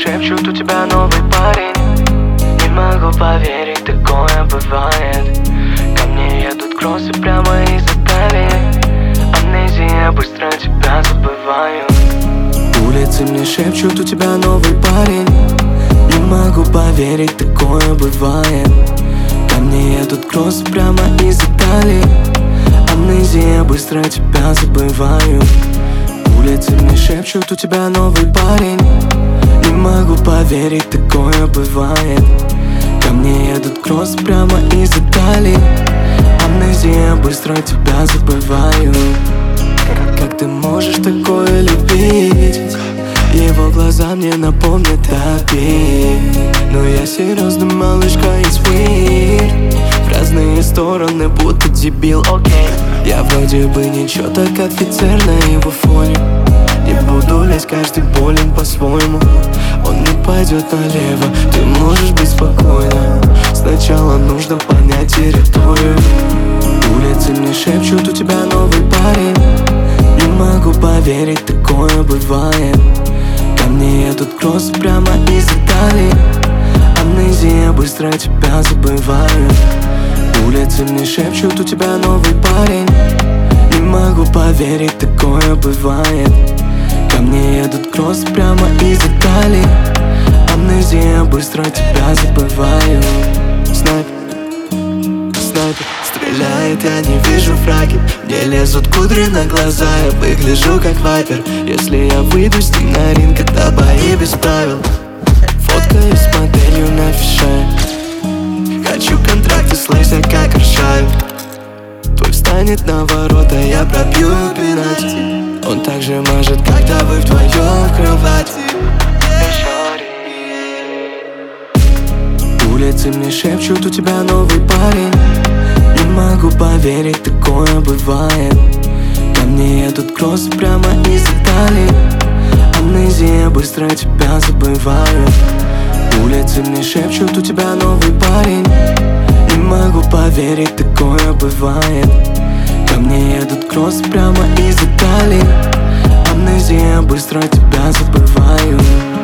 шепчут, у тебя новый парень. Не могу поверить, такое бывает. Ко мне едут кроссы прямо из Италии. Амнезия, быстро тебя забываю. Улицы мне шепчут, у тебя новый парень. Не могу поверить, такое бывает. Ко мне едут кроссы прямо из Италии. Амнезия, быстро тебя забываю. Улицы мне шепчут, у тебя новый парень. Не могу поверить, такое бывает. Ко мне едут кроссы прямо из Италии. Амнезия, быстро тебя забываю. Как ты можешь такое любить? Его глаза мне напомнят Таби. Но я серьезно, малышка, it's weird. В разные стороны, будто дебил, окей. Я вроде бы ничего, так офицер на его фоне. Не буду лезть, каждый болен по-своему. Он не пойдет налево, ты можешь быть спокойна. Сначала нужно понять территорию. Улицы мне шепчут, у тебя новый парень. Не могу поверить, такое бывает. Ко мне едут кроссы прямо из Италии. Амнезия, быстро тебя забываю. Улицы мне шепчут, у тебя новый парень. Не могу поверить, такое бывает. Ко мне едут кроссы прямо из Италии. Амнезия, быстро тебя забываю. Снайпер стреляет, я не вижу фраги. Мне лезут кудри на глаза, я выгляжу как вайпер. Если я выйду с ним на ринг, это бои без правил. Фоткаюсь с моделью на фише. Хочу контракты с Лейса, как Аршавин. Твой встанет на ворота, я пробью пенальти. Он так же мажет, когда вы вдвоем в кровати. Улицы мне шепчут, у тебя новый парень. Не могу поверить, такое бывает. Ко мне едут кроссы прямо из Италии. Амнезия, быстро тебя забываю. Улицы мне шепчут, у тебя новый парень. Не могу поверить, такое бывает. Ко мне едут кроссы прямо из Италии. Амнезия, быстро тебя забываю.